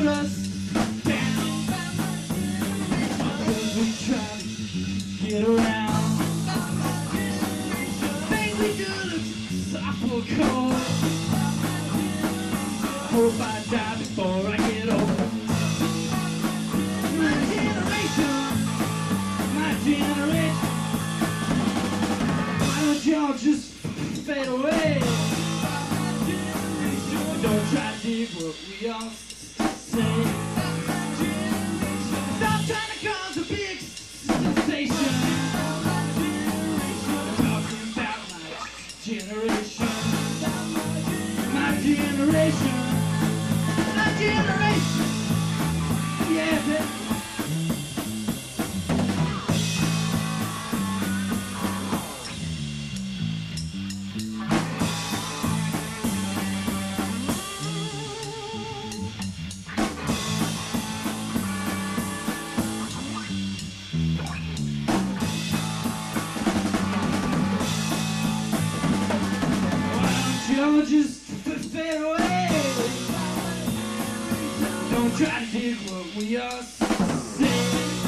us down, 'cause we try to get around. Things we do look soft or cold. Hope I die before I get old. My generation, why don't y'all just fade away? Don't try to dig what we all say. Stop trying to cause a big sensation. Talking about my generation. My generation. My generation. Yeah, baby. Don't just fade away. Don't try to dig what we all say.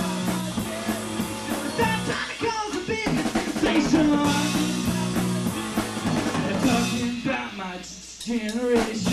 Stop trying to cause a big sensation. They're talking about my generation.